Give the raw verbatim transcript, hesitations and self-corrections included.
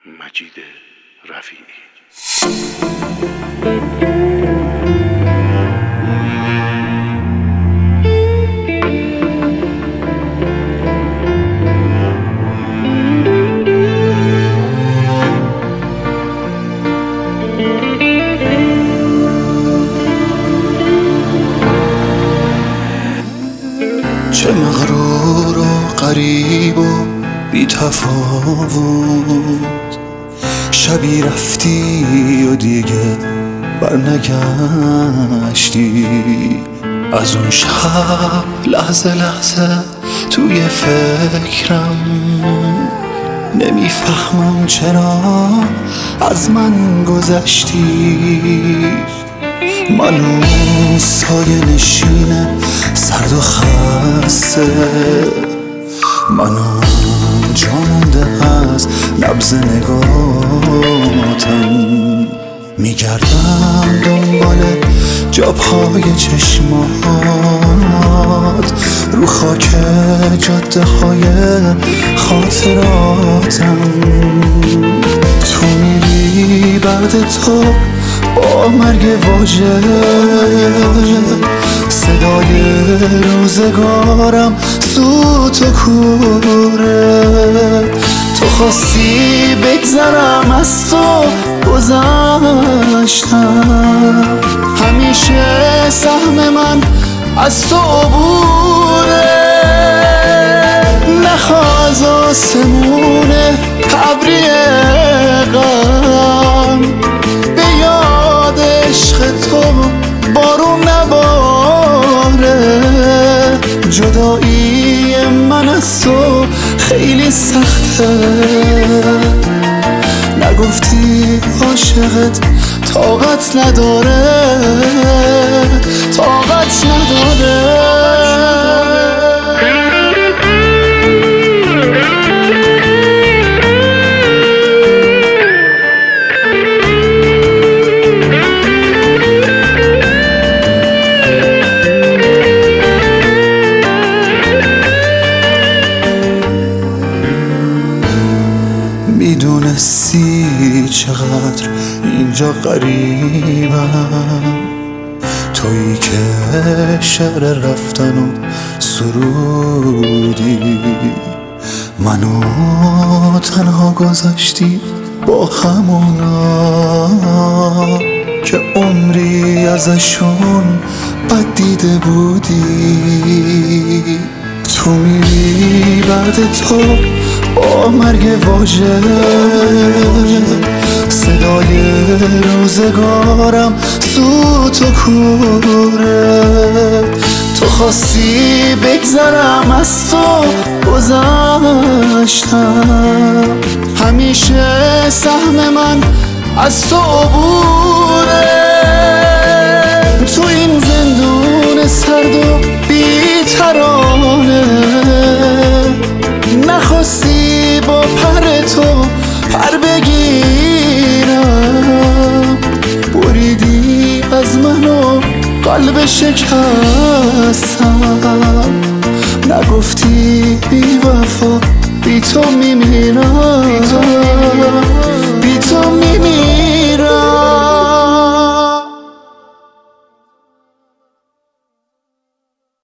مجید رفیعی. چه مغرور و غریب و بی تفاوت، شبی رفتی و دیگه برنگشتی. از اون شب لحظه لحظه توی فکرم، نمیفهمم چرا از من گذشتی. منو سایه نشینه سرد و خسته، منو جامونده از نبض نگاتم. میگردم دنبال جابهای چشمات رو خاک جاده های خاطراتم. تو میری بعد تو با مرگ واژه، صدای روزگارم سوت و کوره. تو خواستی بگذرم از تو گذشتم، همیشه سهم من از تو عبوره. نخواز آسمون ابری غم، به یاد عشق تو بارون نباره. جدایی من از تو خیلی سخته، نگفتی عاشقت طاقت نداره، طاقت نداره. میدونستی چقدر اینجا غریبم، تویی که شعر رفتن و سرودی. منو تنها گذاشتی با همونا که عمری ازشون بد دیده بودی. تو میری بعد تو با مرگ واژه، صدای روزگارم سوت و کوره. تو خواستی بگذرم از تو گذشتم، همیشه سهم من از تو عبوره. تو این زندون سرد و بی‌ترانه، نخواستی با پر تو پر بگیرم. بریدی از منو قلب شکستم، نگفتی بی وفا بی تو میمیرم.